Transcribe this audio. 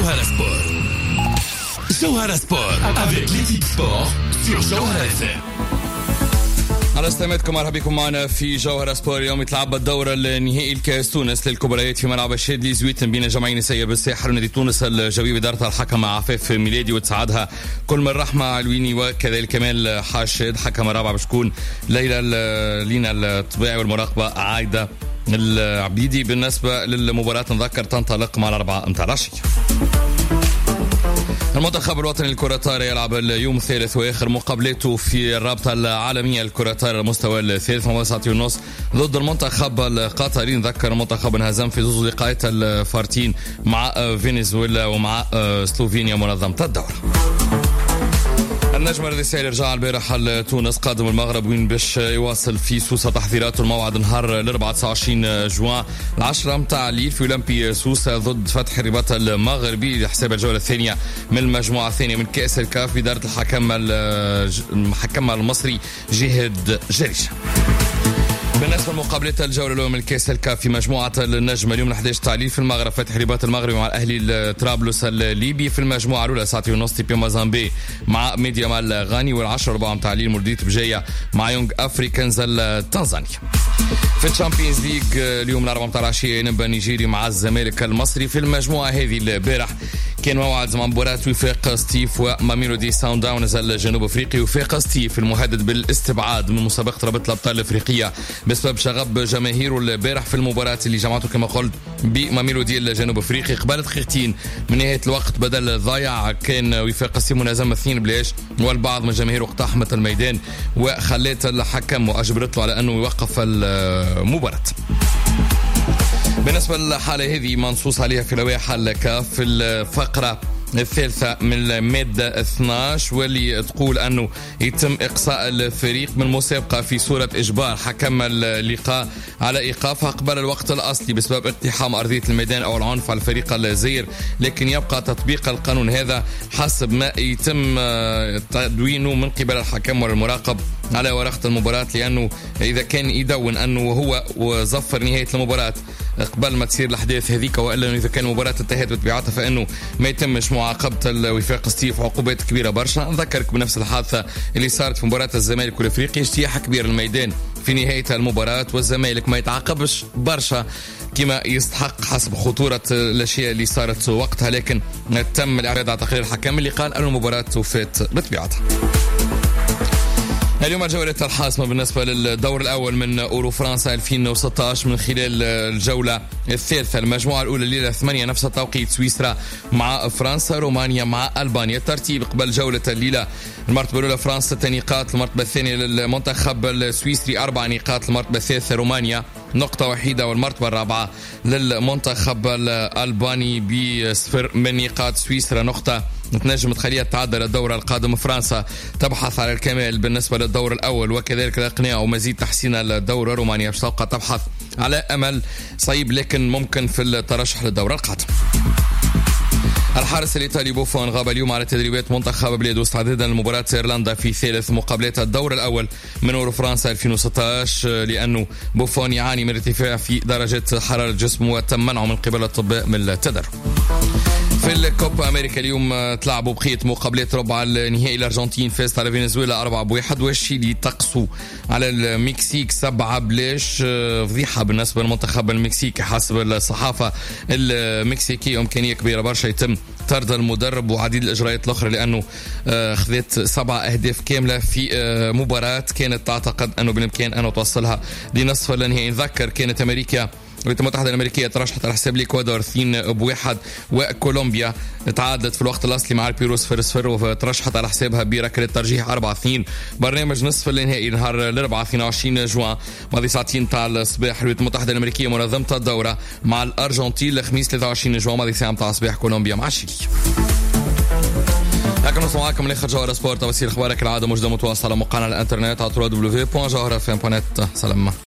Jawhara Sport. Jawhara Sport avec l'équipe sport sur Jawhara FM. على استماعكم مرحبا بكم معنا في جوهرة سبور. اليوم يتلعب الدورة النهائي الكاس تونس للكبريات في ملعب الشادلي زويتن بين جمعين نسائية بالساحل ونادي تونس الجوي بدارة الحكم عفاف ميلادي وتساعدها كل من رحمة علويني وكذلك كمال حاشد. حكم الرابع بشكون ليلى لينا الطبيعي والمراقبة عايدة العبيدي. بالنسبة للمباراة نذكر تنطلق مع 4 متاع العشية. المنتخب الوطني للكرة الطائرة يلعب اليوم الثالث واخر مقابلته في الرابطة العالمية للكرة الطائرة المستوى الثالث ونص ضد المنتخب القطري. نذكر المنتخب انهزم في 2 لقاءات الفارتين مع فنزويلا ومع سلوفينيا منظمة الدورة. النجم الرئيسي رجع البارح لتونس قادم المغرب وين باش يواصل في سوسة تحضيراته الموعد نهار الاربعاء 29 جوان 10 متاع الليل في اولمبي سوسة ضد فتح الرباط المغربي لحساب الجولة الثانية من المجموعة الثانية من كأس الكاف بدارة الحكم المصري جهاد جريشة. بالنسبة لمقابلة الجولة الأولى من كأس الكاف في مجموعة النجم اليوم 11 تعليل في المغرب فتح رباط المغربي مع الأهلي طرابلس الليبي. في المجموعة الأولى 9:30 تيبي مازامبي مع ميديا مال غاني والعشرة 4 تعليل مرديت بجاية مع يونغ أفريكانز التنزانيا. في الشامبيونز ليج اليوم 4 متاع العشية نبا نيجيري مع الزمالك المصري. في المجموعة هذه البارح كان موعد مع مباراة وفاق ستيف وماميلودي ساوند داونز الجنوب افريقي. وفاق ستيف المهدد بالاستبعاد من مسابقة رابطة الأبطال الافريقية بسبب شغب جماهيره البارح في المباراة اللي جمعته كما قلت بماميلودي الجنوب افريقي. قبل دقيقتين من نهاية الوقت بدل الضايع كان وفاق ستيف منهزم 2-0 والبعض من جماهيره اقتحمت الميدان وخلت الحكم واجبرت له على انه يوقف المباراة. بالنسبة للحالة هذه منصوص عليها في لوائح الكاف في الفقرة الثالثة من المادة 12 واللي تقول أنه يتم إقصاء الفريق من المسابقة في صورة إجبار حكم اللقاء على إيقافها قبل الوقت الأصلي بسبب اقتحام أرضية الميدان أو العنف على الفريق الزائر. لكن يبقى تطبيق القانون هذا حسب ما يتم تدوينه من قبل الحكم والمراقب على ورقة المباراة، لأنه إذا كان يدون أنه هو وظفر نهاية المباراة قبل ما تصير الأحداث هذيك وإلا إذا كان المباراة انتهت بطبيعتها فإنه ما يتمش معاقبة الوفاق ستيف عقوبات كبيرة برشا. نذكرك بنفس الحادثة اللي صارت في مباراة الزمالك والافريقي اجتياح كبير الميدان في نهاية المباراة والزمالك ما يتعاقبش برشا كما يستحق حسب خطورة الأشياء اللي صارت وقتها، لكن تم الإعراض على تقرير الحكم اللي قال أن المباراة وفات بطبيعتها. اليوم الجولة الحاسمة بالنسبة للدور الأول من أورو فرنسا 2016 من خلال الجولة الثالثة. المجموعة الأولى الليلة 8 نفس التوقيت سويسرا مع فرنسا، رومانيا مع ألبانيا. الترتيب قبل جولة الليلة المرتبة الأولى فرنسا 6 نقاط، المرتبة الثانية للمنتخب السويسري 4 نقاط، المرتبة الثالثة رومانيا 1 نقطة، والمرتبة الرابعة للمنتخب الألباني ب0 نقاط، سويسرا نقطة. تنجم تخليها تعدل الدورة القادم. فرنسا تبحث على الكمال بالنسبة للدور الأول وكذلك الإقناع ومزيد تحسين الدورة. رومانيا بتبقى تبحث على أمل صعيب لكن ممكن في الترشح للدورة القادم. الحارس الإيطالي بوفون غاب اليوم على تدريبات منتخب بلاده استعدادا لمباراة ايرلندا في ثالث مقابلات الدور الأول من أورو فرنسا 2016 لأنه بوفون يعاني من ارتفاع في درجة حرارة جسمه وتم منعه من قبل الأطباء من التدرب. في الكوبا أمريكا اليوم تلعبوا بقية مقابلات ربع النهائي. الأرجنتين فازت على فنزويلا 4-1 والشيلي تقصوا على المكسيك 7-0. فضيحة بالنسبة للمنتخب المكسيكي حسب الصحافة المكسيكية، إمكانية كبيرة برشا يتم طرد المدرب وعديد الإجراءات الأخرى لأنه خذت 7 أهداف كاملة في مباراة كانت تعتقد أنه بالإمكان أن توصلها لنصف النهائي. نذكر كانت أمريكا الولايات المتحدة الأمريكية ترشحت على حساب الإكوادور 2-1 وكولومبيا تعادلت في الوقت الأصلي مع البيرو 0-0 وترشحت على حسابها بركلة ترجيح 4-2. برنامج نصف النهائي نهار الأربعاء 22 جوان ماضي ساعتين تاع الصباح الولايات المتحدة الأمريكية منظمة الدورة مع الأرجنتين. الخميس 23 جوان ماضي ساعة تاع الصباح كولومبيا مع الشيلي. لكن نصل معاكم من آخر جوهرة سبورت. توصيل أخبارك العادة موجودة متواصلة على موقعنا على الانترنت على www.jawharafm.net. سلام.